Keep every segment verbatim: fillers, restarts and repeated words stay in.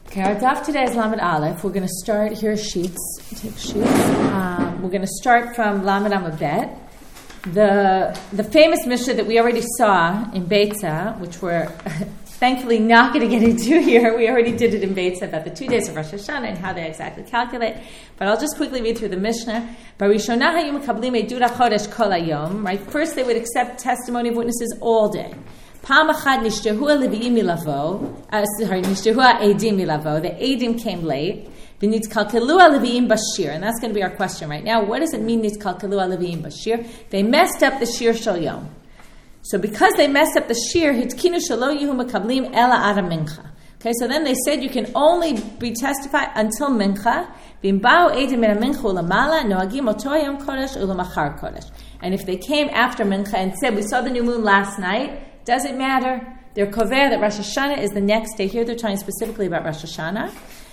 Okay, our daf today is Lamed Aleph. We're going to start, here are sheets, take sheets. Um, we're going to start from Lamed Amud Bet. The the famous Mishnah that we already saw in Beitza, which we're thankfully not going to get into here. We already did it in Beitza about the two days of Rosh Hashanah and how they exactly calculate. But I'll just quickly read through the Mishnah. Right? First, they would accept testimony of witnesses all day. Pam achad nishtahu leviim milavo. Sorry, nishtahu edim milavo. The edim came late. V'nitzkalkelu leviim bashir, and that's going to be our question right now. What does it mean nitzkalkelu leviim bashir? They messed up the shir shel yom. So because they messed up the shir, hitkinu shelo yihu makablim ela ada mincha. Okay, so then they said you can only be testified until mincha. V'imbao edim min mincha ulamala noagim oto yom kodesh ulamachar kodesh. And if they came after mincha and said we saw the new moon last night. Does it matter? They're kover that Rosh Hashanah is the next day. Here they're talking specifically about Rosh Hashanah.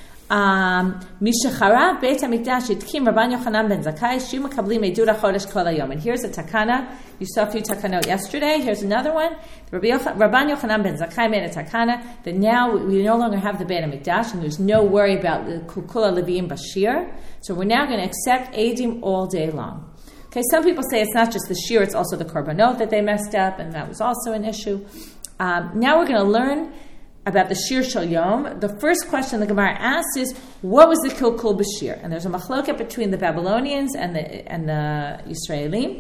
Mishacharav Beit HaMikdash Yitkim Rabban Yochanan ben Zakkai Shiu Makablim Eidura Chodesh Kol Hayom. And here's a takana. You saw a few takanot yesterday. Here's another one. Rabban Yochanan ben Zakkai made a takana that now we no longer have the Beit HaMikdash and there's no worry about the Kukula Leviim Bashir. So we're now going to accept Eidim all day long. Okay, some people say it's not just the shir, it's also the korbanot that they messed up, and that was also an issue. Um, now we're going to learn about the shir shel yom. The first question the Gemara asks is, what was the kilkul b'shir? And there's a machloket between the Babylonians and the and the Yisraelim.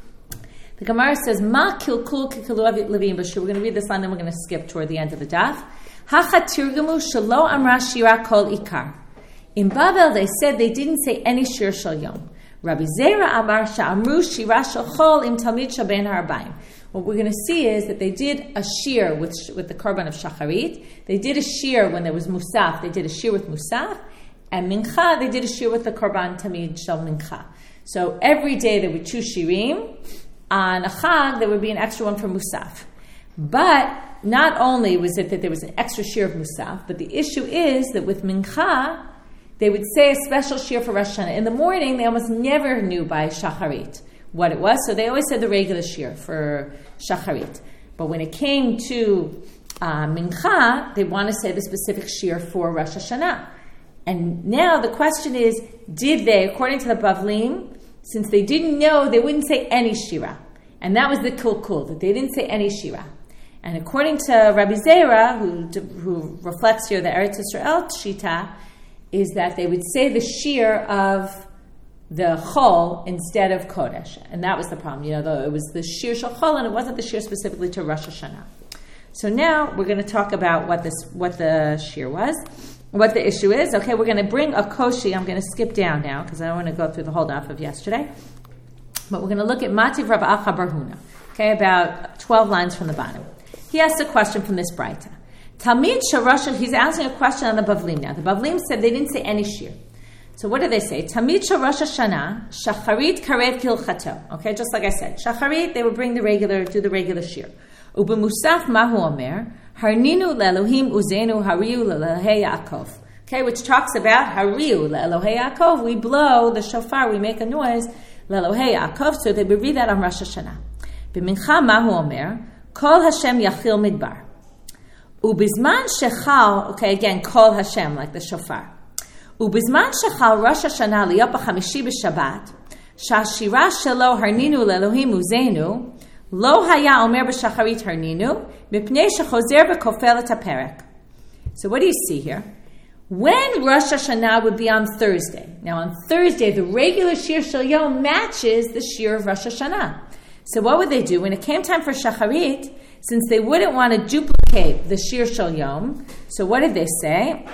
The Gemara says, ma kilkul kikalu levim b'shir. We're going to read this line, then we're going to skip toward the end of the daf. Hacha tirgamu shelo amra shira kol ikar. In Babel, they said they didn't say any shir shel yom. Rabbi Zera Amar Sha'amru Shira Shachol Im Talmid Shaben Harabayim. What we're going to see is that they did a shir with with the korban of Shacharit. They did a shir when there was Musaf. They did a shir with Musaf. And Mincha, they did a shir with the korban Tamid Shal Mincha. So every day there were two shirim. On a Chag, there would be an extra one for Musaf. But not only was it that there was an extra shir of Musaf, but the issue is that with Mincha, they would say a special shir for Rosh Hashanah. In the morning, they almost never knew by Shacharit what it was, so they always said the regular shir for Shacharit. But when it came to uh, Mincha, they want to say the specific shir for Rosh Hashanah. And now the question is, did they, according to the Bavlim, since they didn't know, they wouldn't say any shira. And that was the kulkul, that they didn't say any shira. And according to Rabbi Zera, who, who reflects here the Eretz Yisrael Shita, is that they would say the shir of the chol instead of kodesh. And that was the problem. You know, though it was the shir shel chol, and it wasn't the shir specifically to Rosh Hashanah. So now we're going to talk about what this, what the shir was, what the issue is. Okay, we're going to bring a koshi. I'm going to skip down now, because I don't want to go through the whole daf of yesterday. But we're going to look at Mativ Rav Acha Bar Huna. Okay, about twelve lines from the bottom. He asked a question from this Braita. Talmid Sharash, he's asking a question on the Bavlim now. The Bavlim said they didn't say any shir. So what do they say? Talmid Sharash Hashanah, Shacharit Karev Kilchato. Okay, just like I said. Shacharit, they would bring the regular, do the regular shir. Uba Musaf Mahu Omer, Harninu Le'Elohim Uzenu Hariu Le'Elohei Yaakov. Okay, which talks about Hariu Le'Elohei Yaakov. We blow the shofar, we make a noise, Le'Elohei Yaakov. So they would read that on Rosh Hashanah. B'mincha Mahu Omer, Kol Hashem Yachil Midbar. Ubizman shechal, okay, again, Kol Hashem, like the shofar. Ubizman shechal Rosh Hashanah liyot b'chamishi b'Shabbat, shashira shelo harninu le'Elohim uzenu, lo haya omer b'shacharit harninu, mipnei shechozer v'kofel et haperek. So what do you see here? When Rosh Hashanah would be on Thursday. Now on Thursday, the regular shir shel yom matches the shir of Rosh Hashanah. So what would they do? When it came time for shacharit, since they wouldn't want to duplicate the shir shel yom, so what did they say?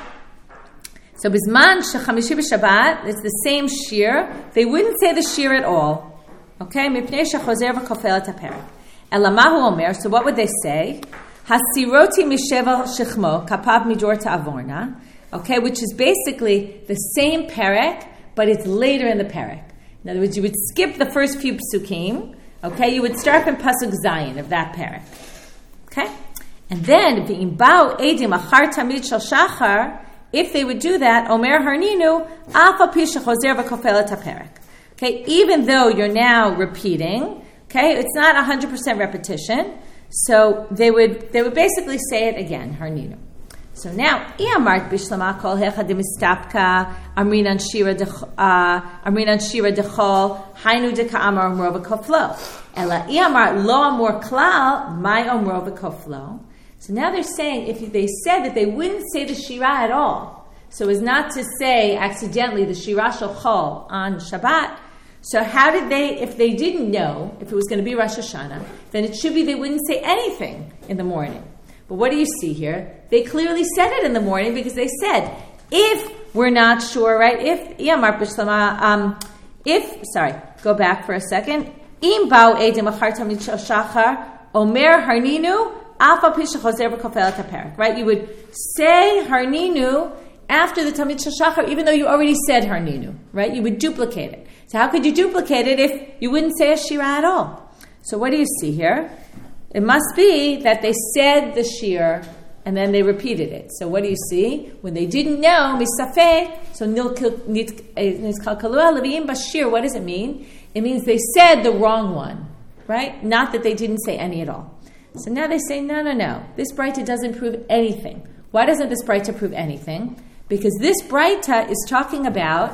So bizman shechamishi b'Shabbat, it's the same shir. They wouldn't say the shir at all. Okay, mipnei shechozer v'kofel et haperek. Elamahu omer. So what would they say? Hasiroti mishevel shechmo kapav midor ta'avorna. Okay, which is basically the same perek, but it's later in the perek. In other words, you would skip the first few psukim. Okay, you would start from pasuk zayin of that perek. Okay, and then v'imbau edim achar tamid shel shachar. If they would do that, Omer Harninu, Alpha Pisha Choser V'Kofel Et HaPerek. Okay, even though you're now repeating, okay, it's not one hundred percent repetition, so they would they would basically say it again, Harninu. So now, Iamart Bishlama Kol Hecha de Mistapka, Amrinan Shira de Amrinan Shira de Chol, Hainu de Ka'amar Umrova Koflo. Ela Iamart Lo Amor Klal, My Umrova Koflo. So now they're saying, if they said that they wouldn't say the Shira at all, so as not to say accidentally the Shira Shel Chol on Shabbat, so how did they, if they didn't know, if it was going to be Rosh Hashanah, then it should be they wouldn't say anything in the morning. But what do you see here? They clearly said it in the morning because they said, if we're not sure, right? If, um, if, sorry, go back for a second. Im ba'u edim achar tamid shachar, omer harninu, alfa pisha choser v'kofel kaperik. Right? You would say harninu after the tamid shachar, even though you already said harninu, right? You would duplicate it. So how could you duplicate it if you wouldn't say a shira at all? So what do you see here? It must be that they said the shir and then they repeated it. So what do you see? When they didn't know, misafeh, so nizkalkalu bashir, what does it mean? It means they said the wrong one, right? Not that they didn't say any at all. So now they say, no, no, no. This Braita doesn't prove anything. Why doesn't this Braita prove anything? Because this Braita is talking about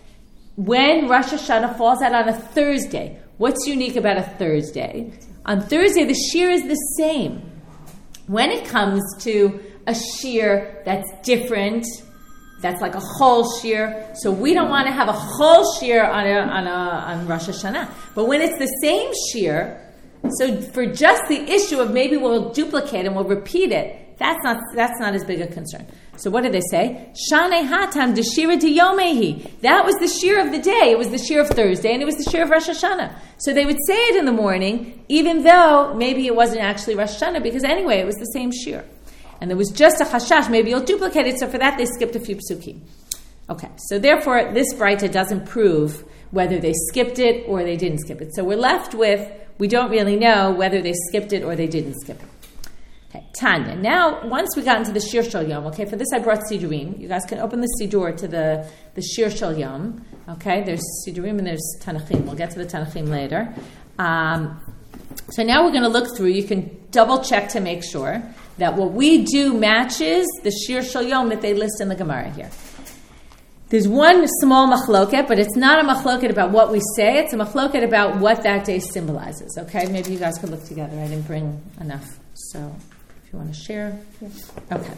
when Rosh Hashanah falls out on a Thursday. What's unique about a Thursday? On Thursday, the shir is the same. When it comes to a shir that's different, that's like a whole shir, so we don't want to have a whole shir on a, on a, on Rosh Hashanah. But when it's the same shir, so for just the issue of maybe we'll duplicate and we'll repeat it, that's not that's not as big a concern. So what did they say? Shanei hatam de shira de yomehi. That was the shir of the day. It was the shir of Thursday, and it was the shir of Rosh Hashanah. So they would say it in the morning, even though maybe it wasn't actually Rosh Hashanah, because anyway, it was the same shir. And there was just a chashash, maybe you'll duplicate it, so for that they skipped a few psukim. Okay, so therefore this Braita doesn't prove whether they skipped it or they didn't skip it. So we're left with, we don't really know whether they skipped it or they didn't skip it. Okay, Tanya. Now, once we got into the Shir Shel Yom, okay, for this I brought Sidurim. You guys can open the Sidur to the, the Shir Shel Yom. Okay, there's Sidurim and there's Tanachim. We'll get to the Tanachim later. Um, so now we're going to look through. You can double check to make sure that what we do matches the Shir Shel Yom that they list in the Gemara here. There's one small machloket, but it's not a machloket about what we say. It's a machloket about what that day symbolizes. Okay, maybe you guys could look together. I didn't bring enough, so if you want to share. Okay.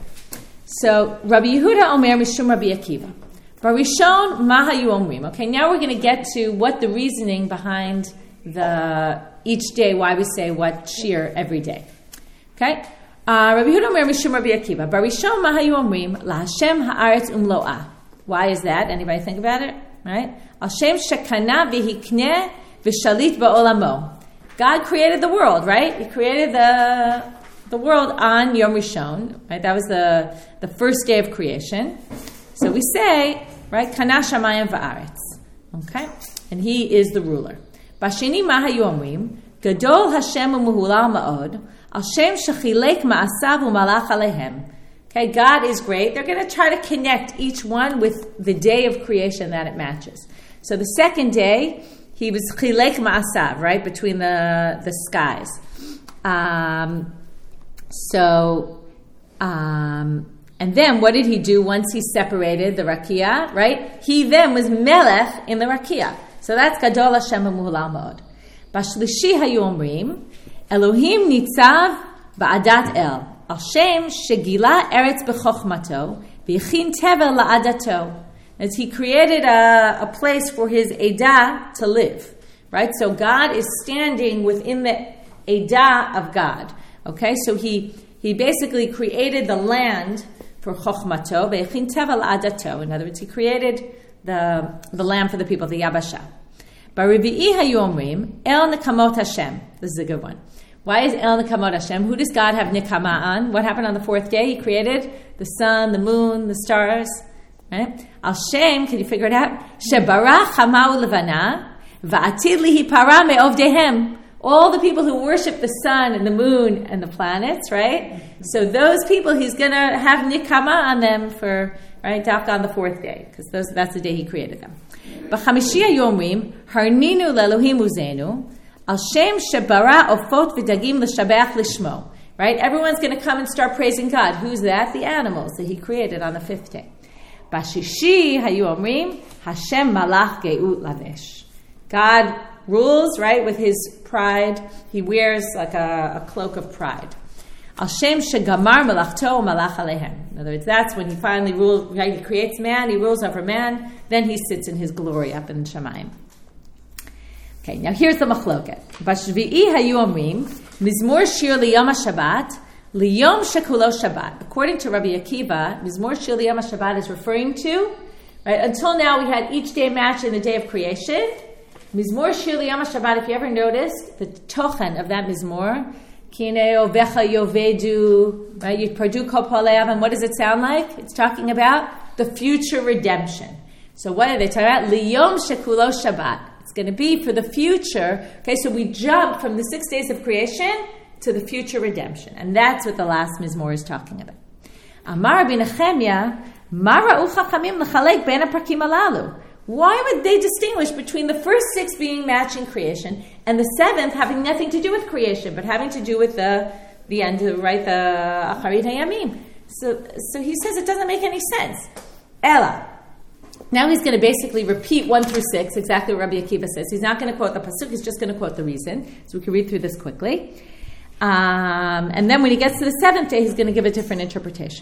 So Rabbi Yehuda Omer Mishum Rabbi Akiva. Barishon Mahayu Omrim. Okay, now we're going to get to what the reasoning behind the each day, why we say what shir every day. Okay. Uh, Rabbi Yehuda Omer Mishum Rabbi Akiva. Barishon Mahayu Omrim La Hashem Haaretz Umloah. Why is that? Anybody think about it? Right? Al Shem Shekana v'hikneh v'shalit ba'olamo. God created the world, right? He created the the world on Yom Rishon, right? That was the, the first day of creation. So we say, right? Kana shamayim va'aretz. Okay? And He is the ruler. Bashini mahayu omrim, Gadol Hashem u'muhulal ma'od, Al Shem shechilek ma'asav u'malach alehem. Okay, God is great. They're going to try to connect each one with the day of creation that it matches. So the second day, He was chilek ma'asav, right, between the the skies. Um, so, um, and then what did He do once He separated the rakia, right? He then was melech in the rakia. So that's Gadol Hashem u'muhulal ma'od. Bashlishi hayu omrim, Elohim nitzav ba'adat el. Al Shem shegila eretz b'chochmato v'yichin tevel la'adato. As He created a, a place for His Edah to live, right? So God is standing within the Edah of God. Okay, so He He basically created the land for chochmato v'yichin tevel la'adato. In other words, He created the the land for the people, the Yabasha. Barivi'i hayu omrim el nekamot Hashem. This is a good one. Why is El Nekamot Hashem? Who does God have Nikama on? What happened on the fourth day? He created the sun, the moon, the stars. Right? Al Shem, can you figure it out? Shebara Chamau Levana Va'atid Lihi Para Me'ovdehem. All the people who worship the sun and the moon and the planets, right? So those people, He's going to have Nikama on them for, right, Dafka on the fourth day, because those that's the day He created them. B'chamishiya Yomrim Harninu Lelohim Uzenu Al Shem Shebara Ofot V'Dagim L'Shabeach Lishmo. right? Everyone's going to come and start praising God. Who's that? The animals that he created on the fifth day. Bashishi hayu omrim Hashem malach geut lavesh. God rules, right, with his pride. He wears like a, a cloak of pride. Al shem shegamar malachto malach alehem. In other words, that's when he finally rules, right? He creates man, he rules over man, then he sits in his glory up in Shamayim. Okay, now here's the machloket. Bashvi'i hayu omrim mizmor shir liyom HaShabbat liyom shekulo Shabbat. According to Rabbi Akiva, mizmor shir liyom HaShabbat is referring to, right? Until now, we had each day match in the day of creation. Mizmor shir liyom HaShabbat. If you ever noticed the tochen of that mizmor, kineo vecha yovedu, right? Yipardu kol poleav, and what does it sound like? It's talking about the future redemption. So what are they talking about? Liyom shekulo Shabbat. It's going to be for the future. Okay, so we jump from the six days of creation to the future redemption. And that's what the last Mizmor is talking about. Amar Rabbi Nechemia, ma ra'u chachamim l'chalek ben ha'prakim alalu. Why would they distinguish between the first six being matching creation and the seventh having nothing to do with creation, but having to do with the the end of, right, the Acharit HaYamim? So, so he says it doesn't make any sense. Ella. Now he's going to basically repeat one through six, exactly what Rabbi Akiva says. He's not going to quote the pasuk, he's just going to quote the reason. So we can read through this quickly. Um, and then when he gets to the seventh day, he's going to give a different interpretation.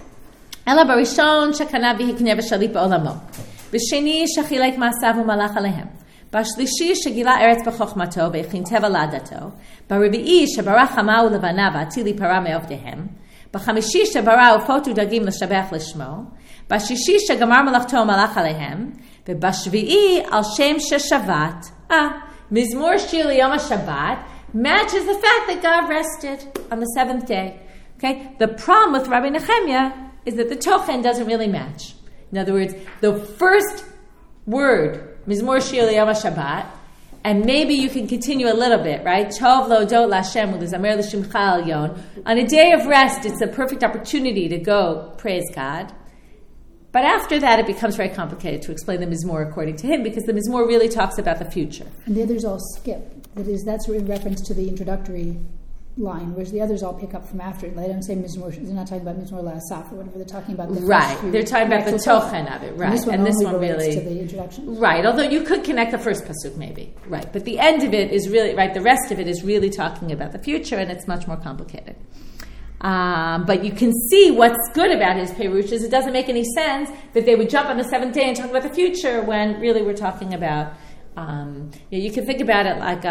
Ela barishon shekana v'hikneh v'shalit ba'olamo. B'sheni shechilek ma'asav u'malach alehem. B'shlishi shegila eretz b'chochmato v'echin teva ladato. B'revi'i shebarach hama u'levana v'atili para me'ovdehem. B'chamishi shebara u'fotu dagim l'shabech l'shmo. Bashishi shegamar malachto malach alehem, b'bashvi'i al shem sheshavat. Ah, Mizmor shir liyom HaShabbat matches the fact that God rested on the seventh day. Okay, the problem with Rabbi Nechemia is that the tochen doesn't really match. In other words, the first word, Mizmor shir liyom HaShabbat, and maybe you can continue a little bit, right? Tov lo dot l'Hashem u'lezamer l'shimcha elyon. On a day of rest, it's a perfect opportunity to go praise God. But after that, it becomes very complicated to explain the Mizmor according to him, because the Mizmor really talks about the future. And the others all skip. That is, that's in reference to the introductory line, whereas the others all pick up from after it. They don't say Mizmor, they're not talking about Mizmor La'asaf or whatever, they're talking about the right. Few, they're talking about the tochen of it, right. And this one, and this only one relates really to the introduction. Right, although you could connect the first pasuk maybe. Right. But the end of it is really, right, the rest of it is really talking about the future, and it's much more complicated. Um, but you can see what's good about his Perush is it doesn't make any sense that they would jump on the seventh day and talk about the future when really we're talking about, um, you know, you can think about it like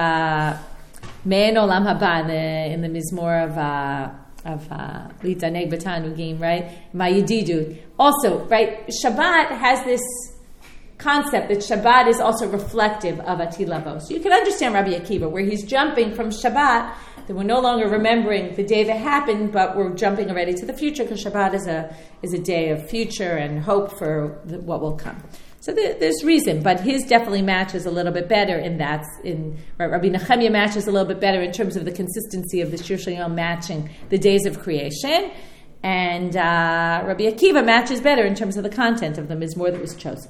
Me'en Olam Haba in the, in the Mizmor of uh, of Litaneg B'Tanugim, right? Ma'yididu. Also, right, Shabbat has this concept that Shabbat is also reflective of Atid Lavo. So you can understand Rabbi Akiva, where he's jumping from Shabbat, that we're no longer remembering the day that happened, but we're jumping already to the future, because Shabbat is a is a day of future and hope for the, what will come. So there, there's reason, but his definitely matches a little bit better in that. In right, Rabbi Nechemia matches a little bit better in terms of the consistency of the Shir Shayom matching the days of creation, and uh, Rabbi Akiva matches better in terms of the content of the Mizmor that was chosen.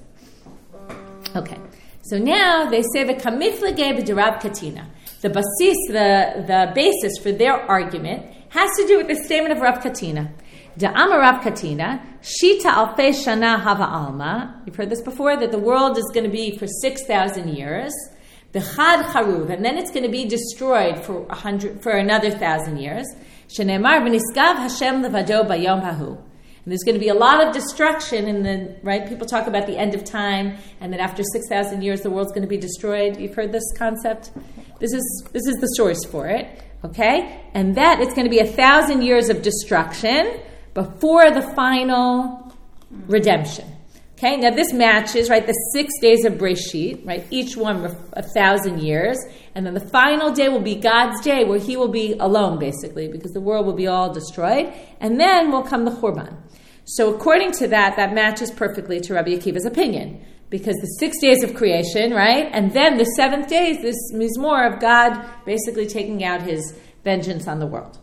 Okay, so now they say the kamiflage b'derav katina. The basis, the, the basis for their argument has to do with the statement of Rav Katina. Da'amar Rav Katina, Shita alfei shana hava alma. You've heard this before, that the world is going to be for six thousand years. B'chad charuv, and then it's going to be destroyed for a hundred for another thousand years. Shenemar v'niskav Hashem levado bayom hahu. And there's going to be a lot of destruction in the, right? People talk about the end of time, and that after six thousand years, the world's going to be destroyed. You've heard this concept? This is this is the source for it, okay? And that it's going to be a thousand years of destruction before the final redemption. Okay, now this matches, right, the six days of Breshit, right? Each one a thousand years, and then the final day will be God's day, where He will be alone, basically, because the world will be all destroyed, and then will come the Churban. So according to that, that matches perfectly to Rabbi Akiva's opinion, because the six days of creation, right, and then the seventh day is this Mizmor of God basically taking out His vengeance on the world.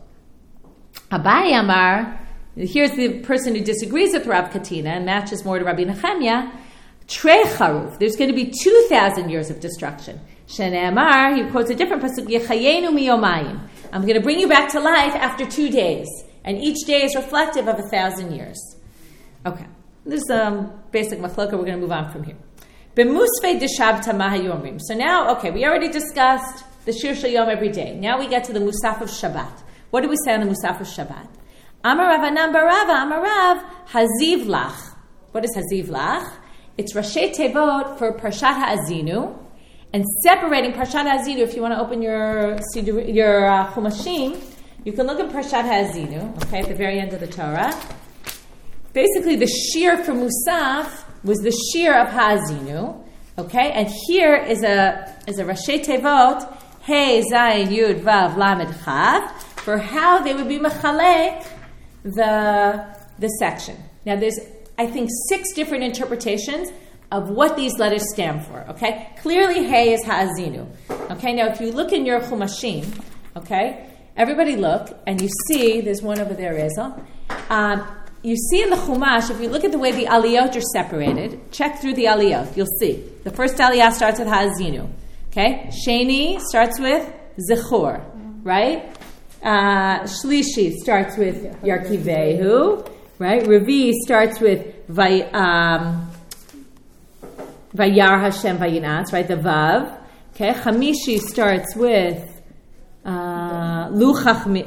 Abai Amar, here's the person who disagrees with Rav Katina and matches more to Rabbi Nechemia. Trei Charuf, there's going to be two thousand years of destruction. Shene Amar, he quotes a different pasuk, Yechayenu miyomayim. I'm going to bring you back to life after two days. And each day is reflective of a thousand years. Okay. This is um, basic machloka. We're going to move on from here. B'musfei de Shabta mahayomrim. So now, okay, we already discussed the Shir Shel Yom every day. Now we get to the Musaf of Shabbat. What do we say on the Musaf of Shabbat? Amar Rav Anan bar Rava, Amar Rav, Haziv Lach. What is Haziv Lach? It's Rashi Tevot for Parshat HaAzinu. And separating Parshat HaAzinu, if you want to open your your uh, Chumashim, you can look at Parshat HaAzinu, okay, at the very end of the Torah. Basically, the Shir for Musaf was the Shir of HaAzinu, okay, and here is a is a Rashi Tevot, Hey, Zayin, Yud, Vav, Lamed, Chav, for how they would be mechalek the the section. Now, there's, I think, six different interpretations of what these letters stand for, okay? Clearly, Hey is HaAzinu. Okay, now if you look in your Chumashim, okay, everybody look, and you see, there's one over there, Reza. Um, you see in the Chumash, if you look at the way the aliyot are separated, check through the aliyot, you'll see. The first aliyah starts with HaAzinu, okay? Sheni starts with Zechor, right? Uh, Shlishi starts with Yarkivehu, right? Revi starts with Vay, um, Vayar Hashem Vayinas, right? The Vav. Okay. Chamishi starts with uh, Lu Chachmu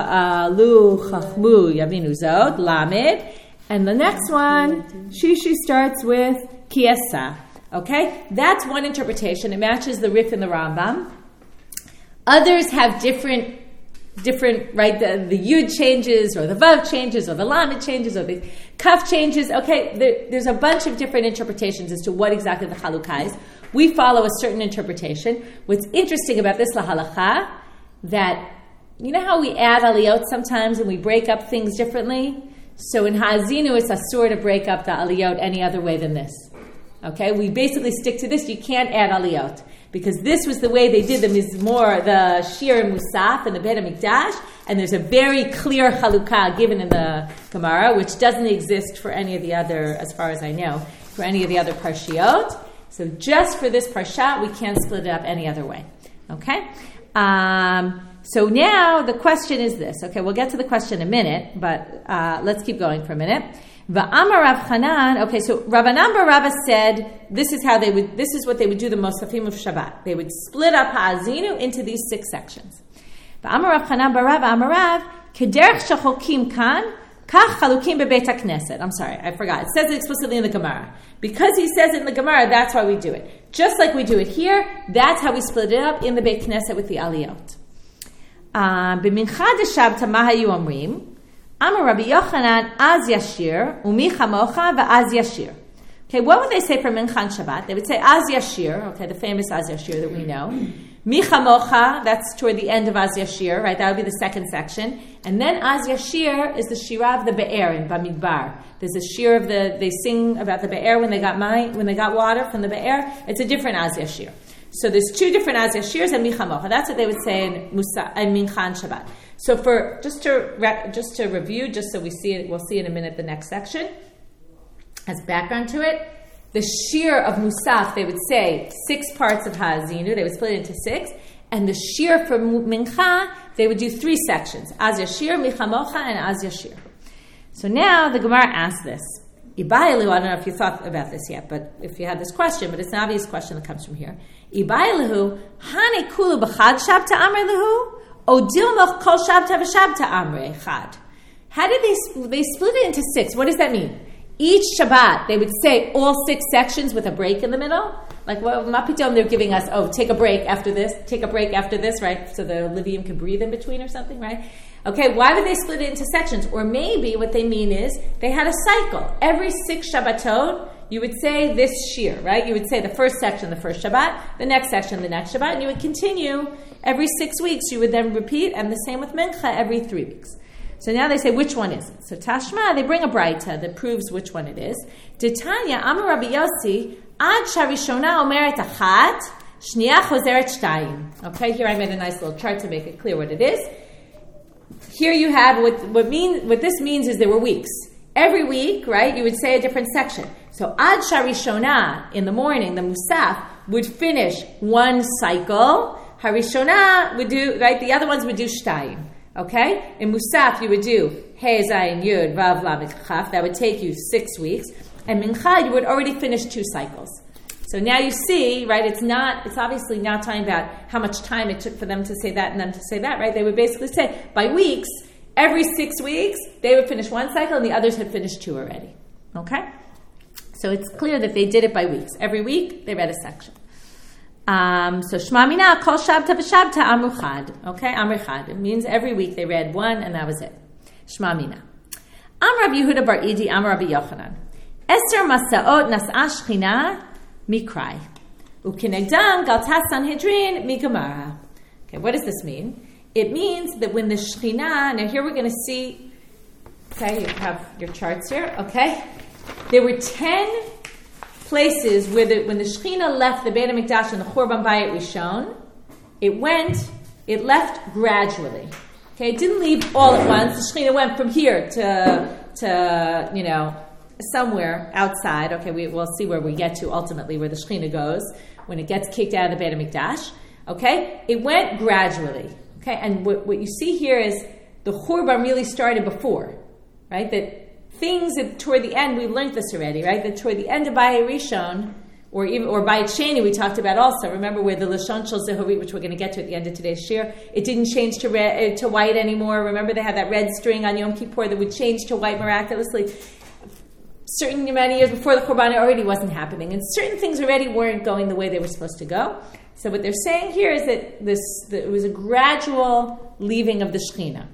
Yavinu Zod, Lamed. And the next one, Shishi starts with Kiesa. Okay? That's one interpretation. It matches the Rif in the Rambam. Others have different different, right, the, the Yud changes, or the Vav changes, or the Lamed changes, or the Kaf changes. Okay, there, there's a bunch of different interpretations as to what exactly the Chalukah is. We follow a certain interpretation. What's interesting about this lahalacha, that, you know how we add aliyot sometimes and we break up things differently? So in Ha'azinu, it's asur to break up the aliyot any other way than this. Okay, we basically stick to this. You can't add aliyot, because this was the way they did the Mizmor, the Shir Musaf and the Beit HaMikdash, and there's a very clear Chalukah given in the Gemara, which doesn't exist for any of the other, as far as I know, for any of the other Parshiot. So just for this Parshat, we can't split it up any other way. Okay? Um, so now the question is this. Okay, we'll get to the question in a minute, but uh, let's keep going for a minute. Va'amar Rav Chanan. Okay, so Rav Anan bar Rava said this is how they would. This is what they would do the Mosafim of Shabbat. They would split up Ha'azinu into these six sections. Va'amar Rav Chanan bar Rava Amar Rav kederech shachokim kan kach chalukim bebeit hakneset. I'm sorry, I forgot. It says it explicitly in the Gemara. Because he says it in the Gemara, that's why we do it. Just like we do it here, that's how we split it up in the Beit Knesset with the aliyot. B'mincha de Shabta ma hayu omrim. Amar Rabbi Yochanan az yashir umi chamocha va'az yashir. Okay, what would they say for Mincha and Shabbat? They would say az yashir. Okay, the famous az yashir that we know. Mi chamocha, that's toward the end of az yashir, right? That would be the second section. And then az yashir is the shira of the be'er in Bamidbar. There's a shir of the, they sing about the be'er when they got my, when they got water from the be'er. It's a different az yashir. So there's two different az yashirs and mi chamocha. That's what they would say in Musa and Mincha and Shabbat. So for just to just to review, just so we see it, we'll see in a minute the next section as background to it. The shir of Musaf, they would say six parts of Ha'azinu. They would split it into six, and the shir for Mincha, they would do three sections: Az Yashir, Michamocha, and Az Yashir. So now the Gemara asks this. Ibailu, I don't know if you thought about this yet, but if you had this question, but it's an obvious question that comes from here. Ibailu, Hani Kulu B'chad Shabta Amr Lahu. Odilmoch kol shabta v'shabta amrei chad. How did they they split it into six? What does that mean? Each Shabbat they would say all six sections with a break in the middle. Like, well, Mapitom they're giving us, oh, take a break after this, take a break after this, right? So the Levium can breathe in between or something, right? Okay, why would they split it into sections? Or maybe what they mean is they had a cycle. Every six Shabbatot, you would say this shir, right? You would say the first section, the first Shabbat, the next section, the next Shabbat, and you would continue every six weeks. You would then repeat, and the same with Mincha every three weeks. So now they say, which one is it? So Tashma, they bring a Braita that proves which one it is. Titanya, Amar Rabbi Yossi, Ad Sharishona Omeret Achat, Shniya Chozeret Shtayim. Okay, here I made a nice little chart to make it clear what it is. Here you have, what, what, mean, what this means is there were weeks. Every week, right, you would say a different section. So Ad Sharishona, in the morning, the Musaf, would finish one cycle. Harishona would do, right, the other ones would do shtayim. Okay? In Musaf, you would do He, Zayin, Yud, Vav, Lamed, Chaf. That would take you six weeks. And Mincha, you would already finish two cycles. So now you see, right, it's not, it's obviously not talking about how much time it took for them to say that and them to say that, right? They would basically say, by weeks, every six weeks, they would finish one cycle and the others had finished two already. Okay? So it's clear that they did it by weeks. Every week, they read a section. Um, so Shema Mina, Kol Shabta V'Shabta Amru Chad. Okay, Amru Chad. It means every week they read one and that was it. Shema Mina. Am Rabbi Yehuda Bar Idi, Am Rabbi Yochanan. Eser Masaot Nas'a Shechina Mikrai. Ukinegdam Galta Sanhedrin Migamara. Okay, what does this mean? It means that when the Shechina, now here we're going to see, okay, you have your charts here, okay? There were ten places where the, when the Shechina left the Beit HaMikdash and the Churban Bayit Rishon, it went, it left gradually. Okay, it didn't leave all at once. The Shechina went from here to, to you know, somewhere outside. Okay, we, we'll see where we get to ultimately, where the Shechina goes when it gets kicked out of the Beit HaMikdash. Okay, it went gradually. Okay, and what, what you see here is the Churban really started before, right? That things that toward the end, we've learned this already, right? That toward the end of Bayit Rishon, or even or Bayit Sheni, we talked about also. Remember where the Lashon Shel Zehorit, which we're going to get to at the end of today's shir, it didn't change to red, to white anymore. Remember they had that red string on Yom Kippur that would change to white miraculously. Certain many years before the Korban, already wasn't happening, and certain things already weren't going the way they were supposed to go. So what they're saying here is that this that it was a gradual leaving of the Shechina.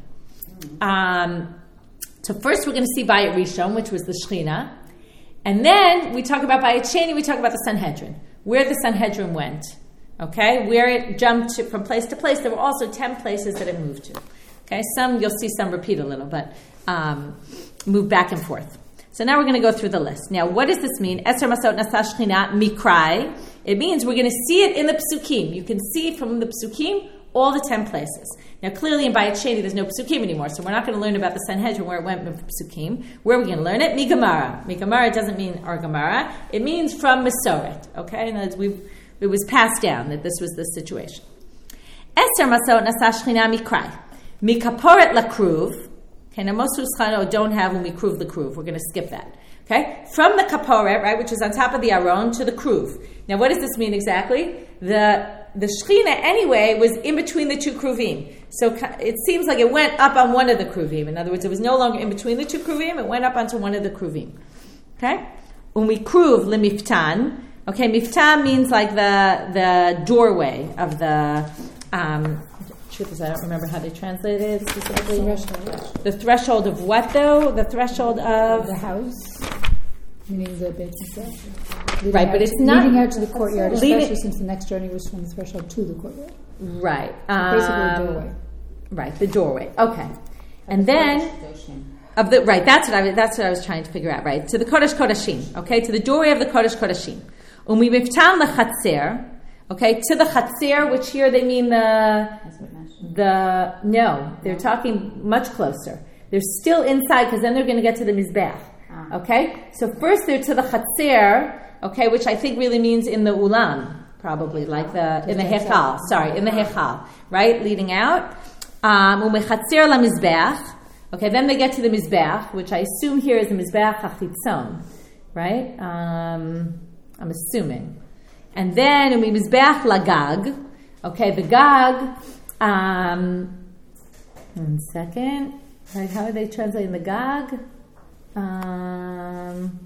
Um, So first we're going to see Bayit Rishon, which was the Shechina. And then we talk about Bayit Sheni, we talk about the Sanhedrin, where the Sanhedrin went. Okay? Where it jumped to, from place to place. There were also ten places that it moved to. Okay? Some, you'll see some repeat a little, but um, move back and forth. So now we're going to go through the list. Now, what does this mean? Eser Masot Nasa Shechina Mikrai. It means we're going to see it in the Psukim. You can see from the Psukim all the ten places. Now, clearly in Bayit Sheni, there's no Psukim anymore, so we're not going to learn about the Sanhedrin where it went with Psukim. Where are we going to learn it? Migamara. Migamara doesn't mean our Gemara. It means from Masoret. Okay? And as we've, it was passed down that this was the situation. Eser Masot Nasa Shechina Mikrai. Mikaporet Lakruv. Okay, now most Uschano don't have when we kruv the kruv. We're going to skip that. Okay? From the kaporet, right, which is on top of the aron, to the kruv. Now, what does this mean exactly? The the Shechina, anyway, was in between the two kruvim. So it seems like it went up on one of the kruvim. In other words, it was no longer in between the two kruvim. It went up onto one of the kruvim. Okay? Umi kruv lemiftan. Okay, miftan means like the the doorway of the... Um, truth is, I don't remember how they translated it specifically. Threshold. The threshold of what, though? The threshold of... The house. Meaning the Beit HaMikdash. Right, but to, it's not... Leading out to the courtyard, especially leading, since the next journey was from the threshold to the courtyard. Right. So um, basically a doorway. Right, the doorway. Okay. And then... of the Right, that's what, I, that's what I was trying to figure out, right? To the Kodesh Kodashim, okay? To the doorway of the Kodesh Kodashim. Umi miftam lechatzer, okay? To the Chatzer, which here they mean the... the No, they're talking much closer. They're still inside, because then they're going to get to the Mizbech. Okay? So first they're to the Chatzer, okay, which I think really means in the Ulam, probably, like the, in the Hechal, sorry, in the Hechal, right? Leading out. Um, Umechatzer la Mizbech. Okay, then they get to the Mizbech, which I assume here is the Mizbech HaChitzon, right? Um, I'm assuming. And then Umi Mizbech la Gag. Okay, the Gag, um, one second, right, how are they translating the Gag? Um,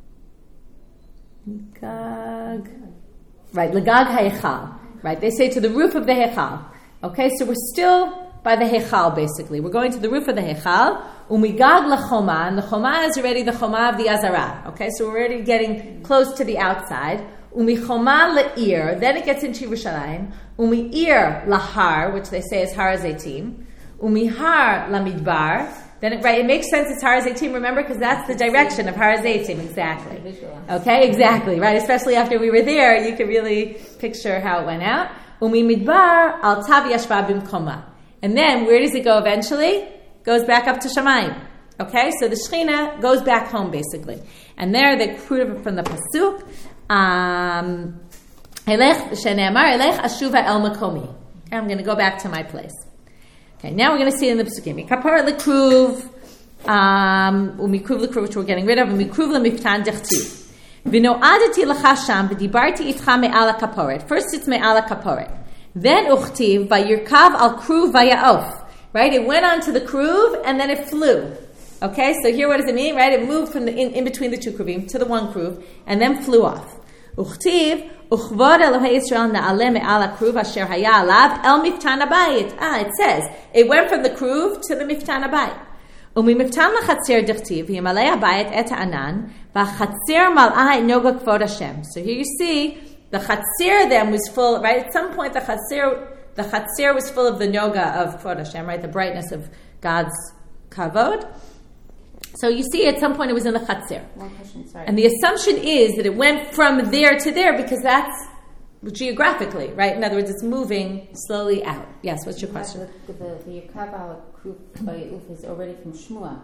Gag, right, Lagag HaEchal, right, they say to the roof of the Hechal. Okay, so we're still by the Hechal, basically. We're going to the roof of the Hechal. Umigag lachoma, and the choma is already the choma of the Azara. Okay, so we're already getting close to the outside. Umichoma le'ir, then it gets into Yerushalayim. Umi'ir lahar, which they say is Har Zeitim. Umihar lamidbar. Then it, right, it makes sense it's Har Zeitim, remember, because that's the direction of Har Zeitim, exactly. Okay, exactly, right? Especially after we were there, you could really picture how it went out. Umi midbar al tav yashva bimkoma. And then, where does it go eventually? Goes back up to Shamayim. Okay, so the Shechina goes back home, basically. And there they prove it from the Pasuk. Um, Elech shene'amar elech ashuva el makomi. Okay, I'm going to go back to my place. Okay, now we're going to see it in the Pesukim. Kapara l'kruv, um, umikruv l'kruv, which we're getting rid of, umikruv l'miftan dechtiv. V'no'adati l'cha sham, v'dibarti itcha me'ala kaporet. First it's me'ala kaporet. Then uchtiv, vayirkav al kruv vaya'of. Right, it went onto the kruv, and then it flew. Okay, so here what does it mean? Right, it moved from the in, in between the two kruvim to the one kruv, and then flew off. Uchtiv, uchvod Elohei Yisrael na'aleh me'ala kruv asher haya alav el miftan habayit. Ah, it says, it went from the kruv to the miftan habayit. וממפתן לחצר דכתיב, וימלא הבית את הענן, והחצר מלאה את נוגה כבוד Hashem. So here you see, the chatzir then was full, right? At some point the chatzir, the chatzir was full of the noga of Kvod Hashem, right? The brightness of God's kavod. So you see at some point it was in the chatzir. One question, sorry. And the assumption is that it went from there to there because that's geographically, right? In other words, it's moving slowly out. Yes, what's your question? The, the, the Yerkav al Kruv Bayuf is already from Shmuel.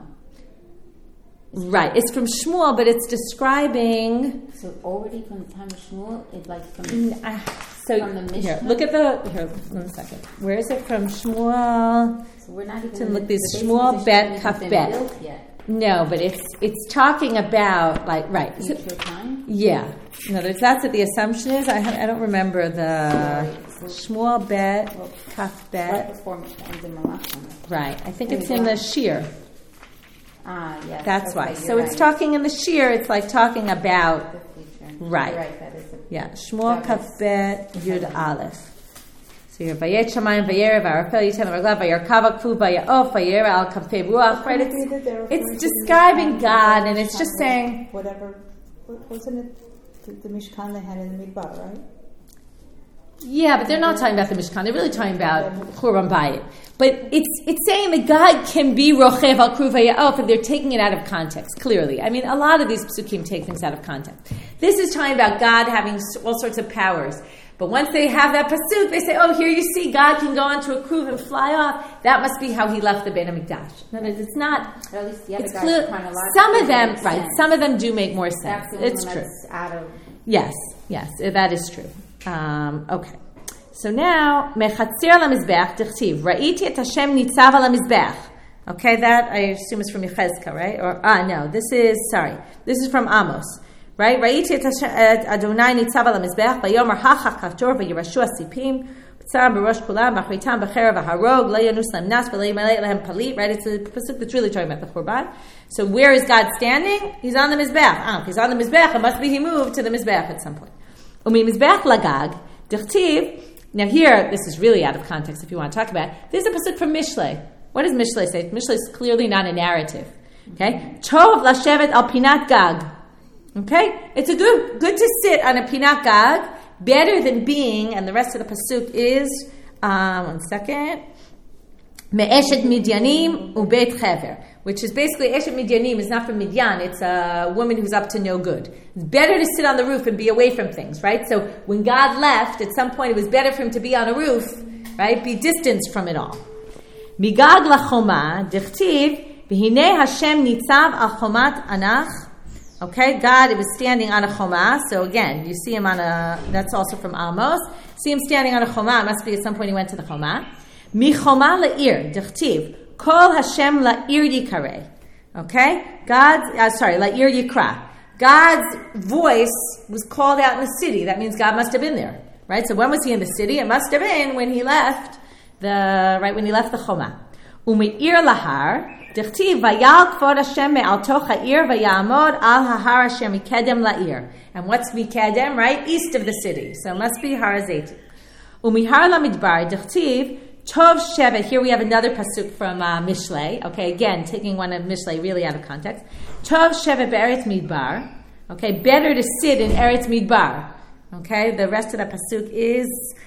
Right, it's from Shmuel, but it's describing... So already from the time of Shmuel, it's like from the, uh, so from the Mishnah? Here, look at the... Here, one second. Where is it from Shmuel? So we're not even... To look these the Shmuel bet, kaf bet. Yet. No, but it's it's talking about, like, right. Future time? Yeah. In other words, that's what the assumption is. I I don't remember the Shmuel bet, well, kaf bet. Right before ends in Malachim. Right. I think it's in the Shir. Ah, yes. That's okay, why. So right. it's talking in the Shir, it's like talking about... The future. Right. You're right, that is a, Yeah. Shmuel kaf bet, Yud Aleph. So you're Vayet Shamayim Vayerev Arafel Yitem Raglav Vayarkava Kfu Vayaof Vayera Al Kafei Ruach. Right? It's, it's describing God, and it's just saying whatever. Wasn't it the, the Mishkan they had in the Midbar, right? yeah, but they're not talking about the Mishkan. They're really talking about Churban Bayit. But it's it's saying that God can be Rochev Al Kru Vayaof, and they're taking it out of context. Clearly, I mean, a lot of these psukim take things out of context. This is talking about God having all sorts of powers. But once they have that pasuk, they say, oh, here you see, God can go onto a kruv and fly off. That must be how he left the Beit HaMikdash. No, it's not. But at least the other it's guys clear. chronologically Some of them, makes right, sense. some of them do make more sense. That's the It's one true. that's out of... Yes, yes, that is true. Um, okay. So now, Mechatzir al HaMizbech, Dichtiv, Ra'iti et Hashem nitzav al HaMizbech. Okay, that I assume is from Yechezkel, right? Or, ah, no, this is, sorry, this is from Amos. Right? Ra'iti et Adonai nitzav al HaMizbech, Vayomer hachach kaftor v'yirashu asipim, b'tzam b'rosh kulam, b'achritam b'cherev v'harog, lo yanus lem nas, v'lo yimalei lehem palit. Right? It's a pasuk that's really talking about the Churban. So where is God standing? He's on the Mizbech. Ah, if he's on the Mizbech, it must be he moved to the Mizbech at some point. Umi Mizbech lagag, dichtiv. Now here, this is really out of context if you want to talk about it. This is a pasuk from Mishlei. What does Mishlei say? Mishlei is clearly not a narrative. Okay? Tov lashevet al pinat gag. Okay? It's a good good to sit on a pinat gag, better than being, and the rest of the pasuk is, um, one second, me'eshet midyanim ubeit chever, which is basically, eshet midyanim is not from Midyan, it's a woman who's up to no good. It's better to sit on the roof and be away from things, right? So when God left, at some point it was better for him to be on a roof, right? Be distanced from it all. Migag lachoma, dichtiv, v'hinei Hashem nitzav al chomat anach. Okay, God, it was standing on a choma. So again, you see him on a, that's also from Amos. See him standing on a choma. It must be at some point he went to the choma. Mi choma la'ir, dichtiv, kol Hashem la'ir yikareh. Okay, God's, uh, sorry, la'ir yikra. God's voice was called out in the city. That means God must have been there, right? So when was he in the city? It must have been when he left the, right, when he left the choma. Ume'ir lahar, dichtiv vayal kvod Hashem me'al toch ha'ir vayamod al ha'har asher mikedem la'ir. And what's mikedem, right? East of the city. So it must be Har HaZeitim. Umihar lamidbar, dichtiv tov shevet. Here we have another pasuk from uh, Mishlei. Okay, again, taking one of Mishlei really out of context. Tov shevet be'eretz midbar. Okay, better to sit in Eretz Midbar. Okay, the rest of the pasuk is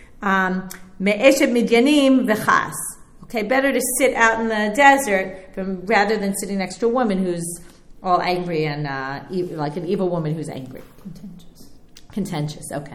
um, me'eshet midyanim v'chas. Okay, better to sit out in the desert from, rather than sitting next to a woman who's all angry and uh, e- like an evil woman who's angry. Contentious. Contentious, okay.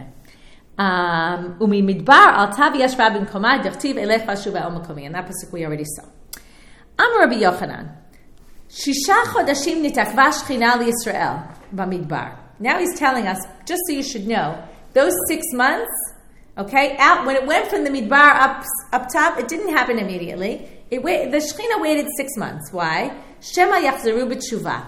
Umi midbar al tav yashva bin komad dichtiv elech vashuva el makomi. And that pasuk we already saw. Amar Rabbi Yochanan, shisha chodashim nitakva shchina liYisrael b'midbar. Now he's telling us, just so you should know, those six months, Okay, out when it went from the Midbar up up top, it didn't happen immediately. It wait, the Shekhinah waited six months. Why? Shema yachzeru b'tshuva.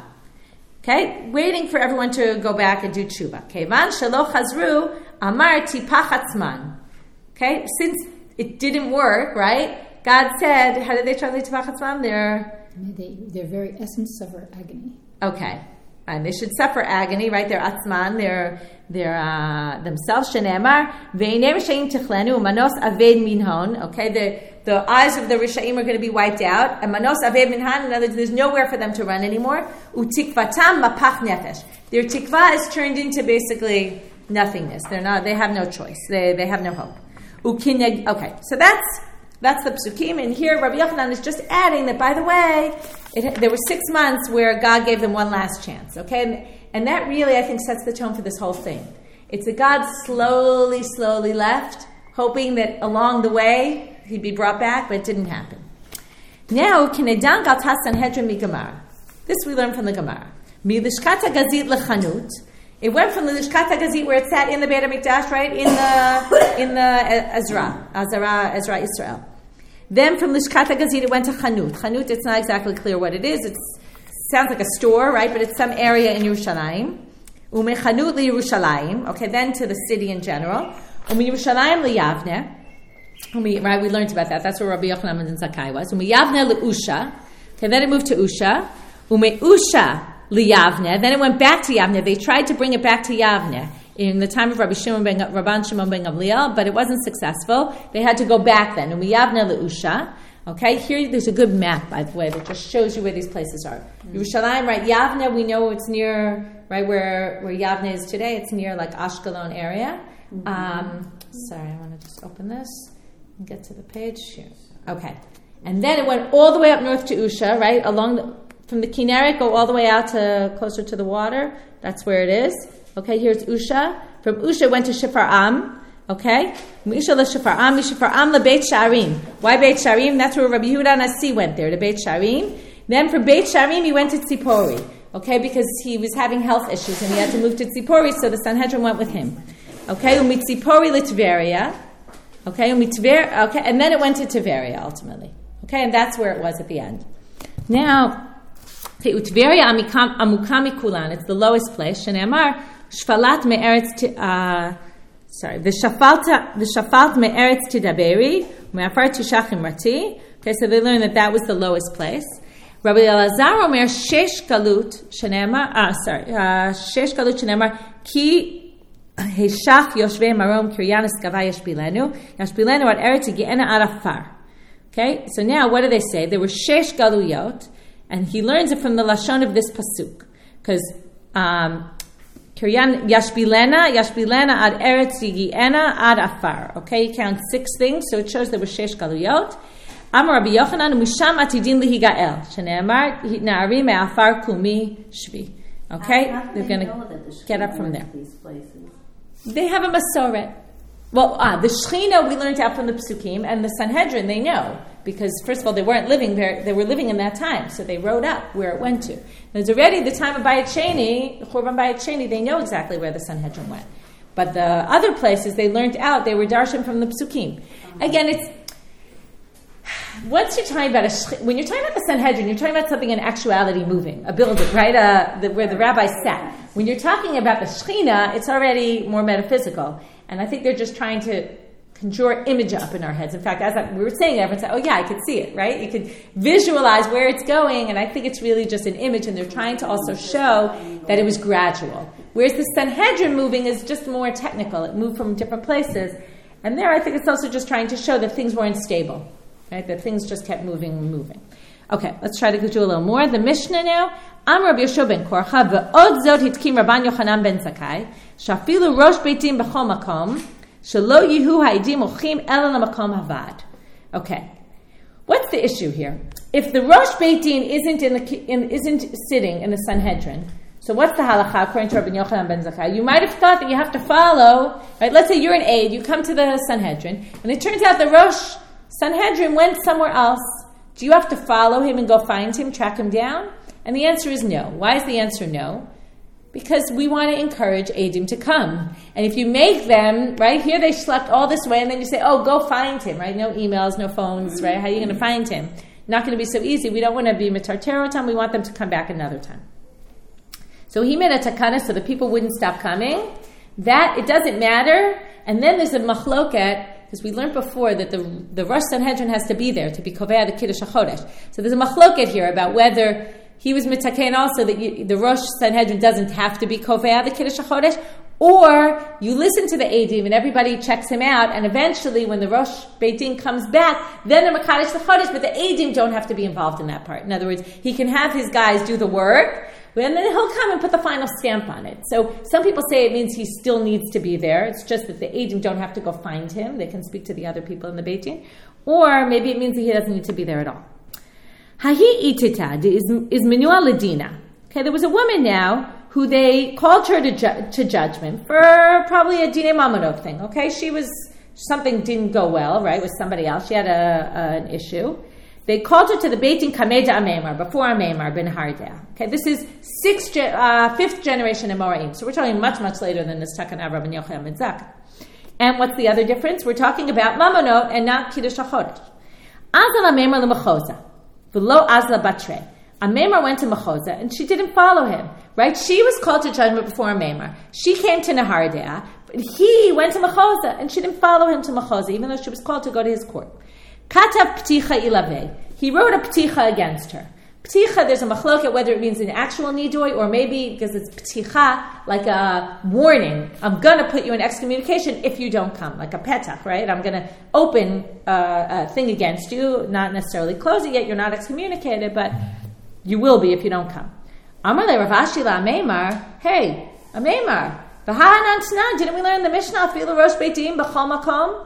Okay, waiting for everyone to go back and do tshuva. Kevan shelo chazru amar tipachat zman. Okay, since it didn't work, right? God said, how did they translate tipachat zman? They're they, their very essence suffer agony. Okay. And they should suffer agony, right? They're atzman, they're, they're uh, themselves. Shenemar, ve'inei rishayim tichlenu, manos aved minhon. Okay, the, the eyes of the rishayim are going to be wiped out. And manos aved minhon, in other words, there's nowhere for them to run anymore. Utikvatam mapach nefesh. Their tikva is turned into basically nothingness. They're not, they have no choice. They, they have no hope. Ukineg, okay, so that's, that's the psukim. And here Rabbi Yochanan is just adding that, by the way, It, there were six months where God gave them one last chance, okay? And, and that really, I think, sets the tone for this whole thing. It's that God slowly, slowly left, hoping that along the way he'd be brought back, but it didn't happen. Now, Kinedan gal tas Sanhedrin mi Gemara. This we learn from the Gemara. Mi lishkat hagazit lechanut. It went from the lishkat hagazit where it sat in the Beit HaMikdash, right, in the in the Ezra, Ezra, Ezra Israel. Then from Lishkat HaGazit it went to Chanut. Chanut, it's not exactly clear what it is. It sounds like a store, right? But it's some area in Yerushalayim. Ume Chanut li Yerushalayim. Okay, then to the city in general. Ume Yerushalayim li Yavne. Ume, right, we learned about that. That's where Rabbi Yochanan ben Zakkai was. Ume Yavne li Usha. Okay, then it moved to Usha. Ume Usha li Yavne. Then it went back to Yavne. They tried to bring it back to Yavne in the time of Rabbi Shimon ben Rabban Shimon ben Gamliel, but it wasn't successful. They had to go back then. And we Yavne leusha. Okay, here there's a good map, by the way, that just shows you where these places are. Mm-hmm. Yerushalayim, right? Yavne, we know it's near, right where where Yavne is today. It's near like Ashkelon area. Mm-hmm. Um, sorry, I want to just open this and get to the page here. Okay, and then it went all the way up north to Usha, right? Along the, from the Kinneret, go all the way out to closer to the water. That's where it is. Okay, here's Usha. From Usha it went to Shephar'am. Okay? Usha le Shephar'am, Shephar'am le Beit Sharim. Why Beit Sharim? That's where Rabbi Yehuda Nasi went there, to Beit Sharim. Then from Beit Sharim he went to Tzipori. Okay, because he was having health issues and he had to move to Tzipori, so the Sanhedrin went with him. Okay, Umi Tzipori le Tveria. Okay, Umi Tver, okay, and then it went to Tveria ultimately. Okay, and that's where it was at the end. Now, okay, Utveria amukami kulan. It's the lowest place. Shenemar shfalat me'eretz. Uh, sorry, the shafalta the shafalt me'eretz tidaberi me'afar tishachim rati. Okay, so they learned that that was the lowest place. Rabbi Elazar omer shesh galut shenemar. Ah, sorry, uh, shesh galut shenemar ki heshach yoshvei marom kiryanis gava yashbilenu yashbilenu ad eretz ge'ena arafar. Okay, so now what do they say? There were shesh galuyot. And he learns it from the lashon of this pasuk, because um, Kiryan Yashbilena Yashbilena ad Eretz Yigiena ad Afar. Okay, he counts six things, so it shows there were shesh galuyot. Amar Rabbi Yochanan Misham Atidin lihigael. Shneimar Na'arim me'afar kumi shvi. Okay, how, how they're going to get up from there. These places? They have a masoret. Well, ah, the Shechina we learned out from the Psukim, and the Sanhedrin they know, because first of all they weren't living there; they were living in that time, so they wrote up where it went to. There's already the time of Bayit Sheni, Churban Bayit Sheni, they know exactly where the Sanhedrin went. But the other places they learned out, they were darshan from the Psukim. Again, it's once you're talking about a when you're talking about the Sanhedrin, you're talking about something in actuality moving, a building, right? Uh, the, where the rabbis sat. When you're talking about the Shechina, it's already more metaphysical. And I think they're just trying to conjure image up in our heads. In fact, as I, we were saying, everyone said, oh yeah, I could see it, right? You could visualize where it's going, and I think it's really just an image, and they're trying to also show that it was gradual. Whereas the Sanhedrin moving is just more technical. It moved from different places. And there, I think it's also just trying to show that things weren't stable, right? That things just kept moving and moving. Okay, let's try to do a little more. The Mishnah now. Am Rabbi Yoshua ben Korcha ve'od zot hitkim Rabban Yochanan ben Zakkai shafilu rosh beitim b'chol makom shelo yihu ha'edim ochim ela lamakom havad. Okay, what's the issue here? If the rosh beitin isn't in the in, isn't sitting in the Sanhedrin, so what's the halacha according to Rabbi Yochanan ben Zakkai? You might have thought that you have to follow, right? Let's say you're an aide, you come to the Sanhedrin, and it turns out the rosh Sanhedrin went somewhere else. Do you have to follow him and go find him, track him down? And the answer is no. Why is the answer no? Because we want to encourage Eidim to come. And if you make them, right, here they slept all this way, and then you say, oh, go find him, right? No emails, no phones, right? How are you going to find him? Not going to be so easy. We don't want to be mitarterotam. We want them to come back another time. So he made a takana so the people wouldn't stop coming. That, it doesn't matter. And then there's a machloket, because we learned before that the the Rosh Sanhedrin has to be there to be kovea the Kiddush HaChodesh. So there's a machloket here about whether he was mitaken also that you, the Rosh Sanhedrin doesn't have to be kovea the Kiddush HaChodesh, or you listen to the Eidim and everybody checks him out, and eventually when the Rosh Beit Din comes back, then they're Mekadesh the Chodesh, but the Eidim don't have to be involved in that part. In other words, he can have his guys do the work, and then he'll come and put the final stamp on it. So some people say it means he still needs to be there. It's just that the Eidim don't have to go find him. They can speak to the other people in the Beit Din. Or maybe it means that he doesn't need to be there at all. Hahi itita is menua ledina. Okay, there was a woman now who they called her to, ju- to judgment for probably a dine mamonot thing. Okay, she was, something didn't go well, right, with somebody else. She had a, a, an issue. They called her to the Beit Din Kameda Amemar, before Amemar ben Hardea. Okay, this is sixth, uh, fifth generation Amoraim. So we're talking much, much later than this Takana Rabban Yochanan ben Zakkai. And what's the other difference? We're talking about Mamonot and not Kiddush HaChodesh. Azal Amemar l'Mechoza, v'lo Azla Batre. Amemar went to Mechoza and she didn't follow him, right? She was called to judgment before Amemar. She came to Nehardea, but he went to Mechoza and she didn't follow him to Mechoza, even though she was called to go to his court. Katav pticha ilave. He wrote a pticha against her. Pticha, there's a machloket whether it means an actual nidoi or maybe because it's pticha, like a warning. I'm going to put you in excommunication if you don't come, like a petach, right? I'm going to open uh, a thing against you, not necessarily close it yet. You're not excommunicated, but you will be if you don't come. Amar le Rav Ashi la Amemar. Hey, Amemar. V'ha'anan t'nan. Didn't we learn in the Mishnah? Afilu rosh beit din b'chol makom.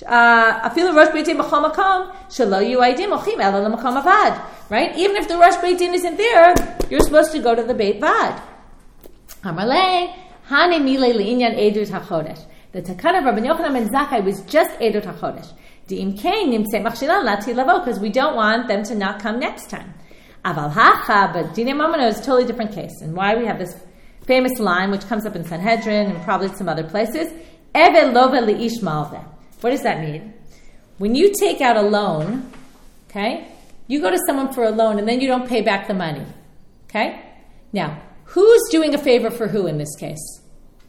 Afilu rosh beit din b'chol makom. Shelo yu aidim ochim ela l'makom avad. Right? Even if the rosh beit din isn't there, you're supposed to go to the beit vad. Amar le hane mile le'inyan edut hachodesh. The takana of Rabban Yochanan ben Zakkai was just edut hachodesh. Di'im kein nimtzei machshilan lati lavo, because we don't want them to not come next time. Aval hacha, but Dinei Mamonot is a totally different case. And why we have this famous line, which comes up in Sanhedrin and probably some other places, Eve love li'ish malve. What does that mean? When you take out a loan, okay, you go to someone for a loan and then you don't pay back the money. Okay? Now, who's doing a favor for who in this case?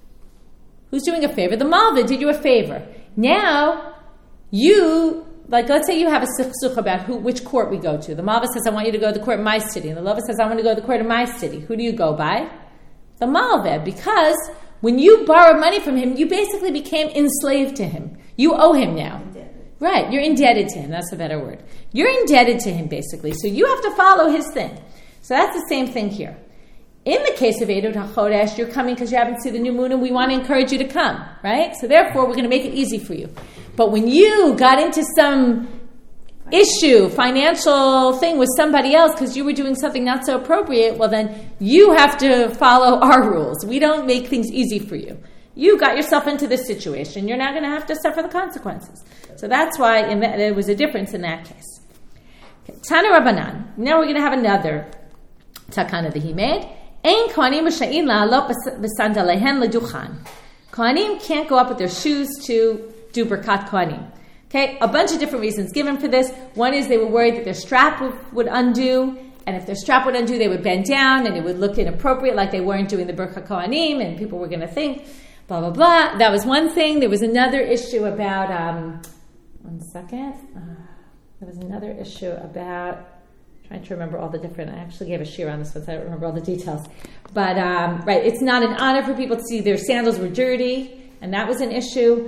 Who's doing a favor? The malve did you a favor. Now, you... Like, let's say you have a sichsuch about who, which court we go to. The Malva says, I want you to go to the court in my city. And the Lova says, I want to go to the court in my city. Who do you go by? The Malva. Because when you borrowed money from him, you basically became enslaved to him. You owe him now. Indebted. Right, you're indebted to him. That's a better word. You're indebted to him, basically. So you have to follow his thing. So that's the same thing here. In the case of Edut HaChodesh, you're coming because you haven't seen the new moon and we want to encourage you to come, right? So therefore, we're going to make it easy for you. But when you got into some issue, financial thing with somebody else because you were doing something not so appropriate, well then you have to follow our rules. We don't make things easy for you. You got yourself into this situation. You're not going to have to suffer the consequences. So that's why in that, there was a difference in that case. Okay. Tana Rabbanan. Now we're going to have another takana that he made. Ein kohanim risha'im la'alot b'sandalehen leduchan. Kohanim can't go up with their shoes to do Birkat Kohanim. Okay, a bunch of different reasons given for this. One is they were worried that their strap would, would undo, and if their strap would undo, they would bend down, and it would look inappropriate, like they weren't doing the Birkat Kohanim, and people were going to think, blah, blah, blah. That was one thing. There was another issue about, um, one second. Uh, there was another issue about... trying to remember all the different, I actually gave a shir on this one, so I don't remember all the details. But, um, right, it's not an honor for people to see their sandals were dirty, and that was an issue.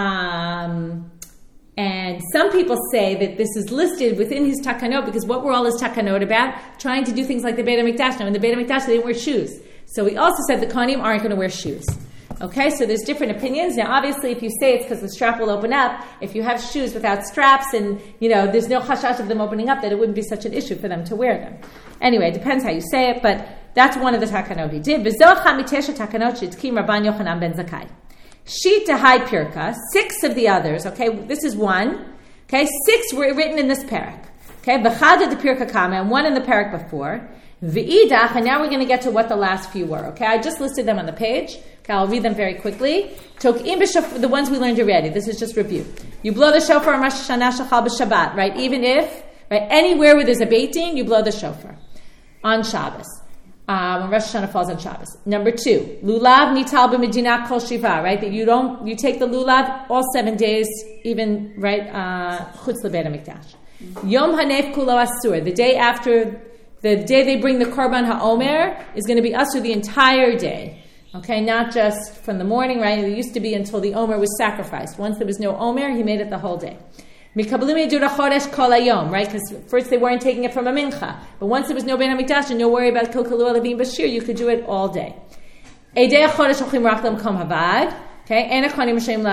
Um, and some people say that this is listed within his takanot, because what were all his takanot about? Trying to do things like the Beit HaMikdash. Now, in the Beit HaMikdash, they didn't wear shoes. So he also said the Kohanim aren't going to wear shoes. Okay, so there's different opinions. Now, obviously, if you say it's because the strap will open up, if you have shoes without straps and, you know, there's no chashash of them opening up, that it wouldn't be such an issue for them to wear them. Anyway, it depends how you say it, but that's one of the takanot he did. V'zoch hamitesha takanot shitkim Rabban Yochanan ben Zakkai. Sheet to high pirka, six of the others, okay, this is one, okay, six were written in this parak, okay, v'chad the pirka kama, and one in the parak before, V'idach, and now we're going to get to what the last few were. Okay, I just listed them on the page. Okay, I'll read them very quickly. Tokim b'shofar, the ones we learned already. This is just review. You blow the shofar on Rosh Hashanah shachal b'Shabbat, right? Even if, right, anywhere where there's a Beit Din, you blow the shofar on Shabbos. Um, when Rosh Hashanah falls on Shabbos. Number two, lulav nital b'medina kol shiva, right? That you don't, you take the lulav all seven days, even right chutz lebeit hamikdash. Yom hanef kulo asur, the day after. The day they bring the Korban HaOmer is going to be asur the entire day. Okay, not just from the morning, right? It used to be until the Omer was sacrificed. Once there was no Omer, he made it the whole day. Mikablim Yedura Chodesh Kol Hayom, right? Because first they weren't taking it from a mincha. But once there was no Bein HaMikdash and no worry about Kol Kalu Alavim Bashir, you could do it all day. Eidei HaChodesh Ochlim Rak L'Mkom Havad. Okay, Ein HaKohanim Hashem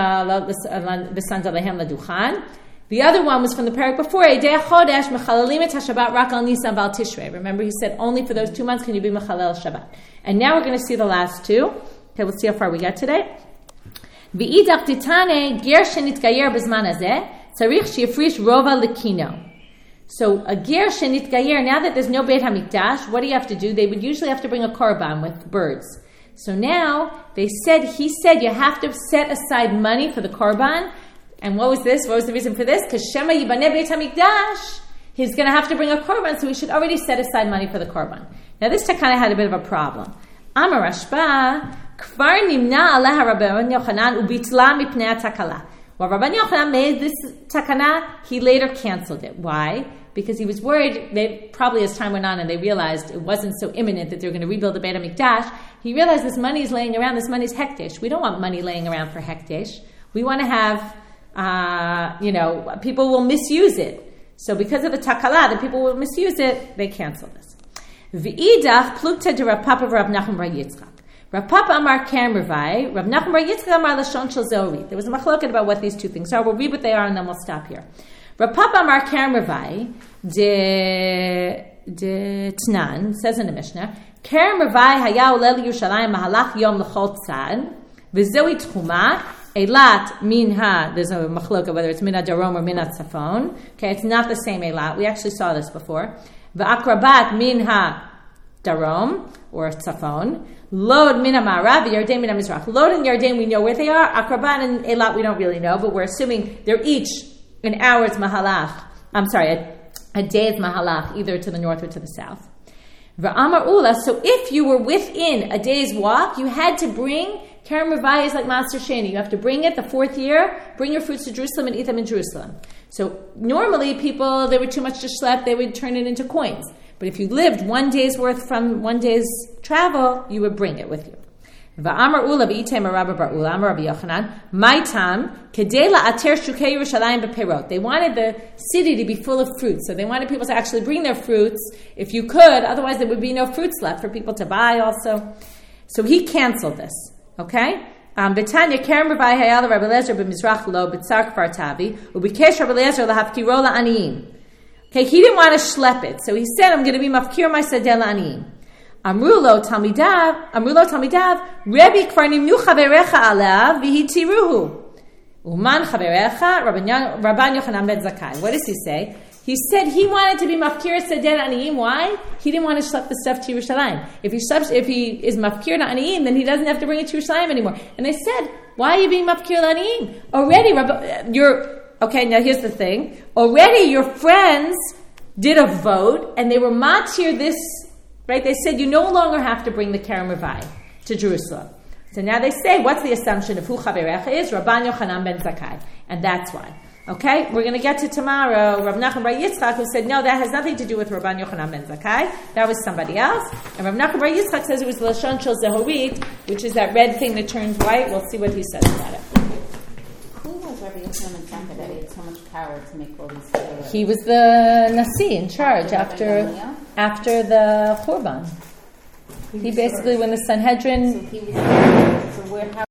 L'San Zalehem L'Duchan. The other one was from the parak before. Eidei HaChodesh Mechalalim Et HaShabbat Rak Al Nisan Val Tishrei. Remember, he said only for those two months can you be Mechalel Shabbat. And now we're going to see the last two. Okay, let's see how far we get today. V'idach titane ger shenitgayer b'zman hazeh tzarich sheyafrish rova lekino. So a ger shenitgayer, now that there's no Beit HaMikdash, what do you have to do? They would usually have to bring a korban with birds. So now they said, he said you have to set aside money for the korban. And what was this? What was the reason for this? Because Shema Yibaneh Beit HaMikdash, he's going to have to bring a korban, so he should already set aside money for the korban. Now this takana had a bit of a problem. Amar Rashba, Kvar Nimna Aleha Rabban Yochanan Ubitla Mipnei HaTakala. Well, Rabban Yochanan made this takana, he later canceled it. Why? Because he was worried, they, probably as time went on and they realized it wasn't so imminent that they were going to rebuild the Beit HaMikdash, he realized this money is laying around, this money is hekdesh. We don't want money laying around for hekdesh. We want to have Uh, you know, people will misuse it. So because of the takala, the people will misuse it, they cancel this. V'idach plukta de Rav Papa Rav Nachum Bar Yitzchak. Rav Papa Amar Keren Ravai, Rav Nachum Bar Yitzchak Amar Lashon Shel Zori. There was a machloket about what these two things are. We'll read what they are and then we'll stop here. Rav Papa Amar Keren Ravai, de, de Tnan, says in the Mishnah, Keren Ravai haya oleh Yerushalayim mahalach yom l'chol tzad, v'zoi tchuma, Eilat minha, there's a machloka whether it's minha darom or minha tzafon. Okay, it's not the same Eilat. We actually saw this before. V'akrabat minha darom or tzafon. Lod minha ma'arav, Yarden minha mizrach. Lod and Yarden we know where they are. Akrabat and Eilat we don't really know, but we're assuming they're each an hour's mahalach. I'm sorry, a, a day's mahalach, either to the north or to the south. V'amar ula, so if you were within a day's walk, you had to bring. Keren Ravai is like Master Sheni. You have to bring it the fourth year, bring your fruits to Jerusalem and eat them in Jerusalem. So normally people, they were too much to schlep, they would turn it into coins. But if you lived one day's worth from one day's travel, you would bring it with you. Va'amar ula v'item Rabba bar ula, Amar Rabbi Yochanan, my tam, kedei la'ater shukei Yerushalayim b'perot. They wanted the city to be full of fruits. So they wanted people to actually bring their fruits, if you could, otherwise there would be no fruits left for people to buy also. So he canceled this. Okay? Um, Betanya Keren Ravai hayal Rabbi Eliezer b'mizrach lo b'tzar kfar tavi ubikesh Rabbi Eliezer lahafkiro la'aniyim. Okay, he didn't want to schlep it, so he said, "I'm going to be mafkir my sadeh la'aniyim." Amrulo talmidav, Amrulo talmidav, Rebbe kfar nimnu chaverecha alav v'hitiruhu. Uman chaverecha Rabban Yochanan ben Zakkai. What does he say? He said he wanted to be mafkir sadeh aniyim. Why? He didn't want to schlep the stuff to Yerushalayim. If he schleps, if he is mafkir aniyim, then he doesn't have to bring it to Yerushalayim anymore. And they said, "Why are you being mafkir aniyim? Already, you're okay." Now here's the thing: already your friends did a vote, and they were matir this. Right? They said you no longer have to bring the Keren Ravai to Jerusalem. So now they say, what's the assumption of who chaverecha is? Rabban Yochanan ben Zakkai, and that's why. Okay, we're going to get to tomorrow. Rav Nachum Bar Yitzchak, who said, no, that has nothing to do with Rabban Yochanan ben Zakkai. That was somebody else. And Rav Nachum Bar Yitzchak says it was Lashon Shel Zehorit, which is that red thing that turns white. We'll see what he says about it. Who was Rabbi Yochanan ben Zakkai that he had so much power to make all these things? He was the Nasi in charge after after the Churban. He basically, when the Sanhedrin... So he was... So where...